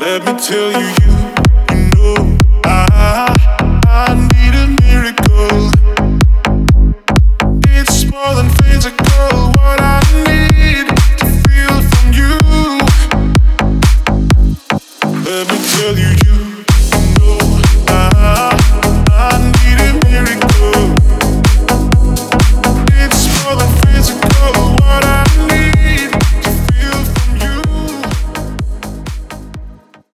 Let me tell you, you know I need a miracle. It's more than physical. What I need to feel from you. Let me tell you.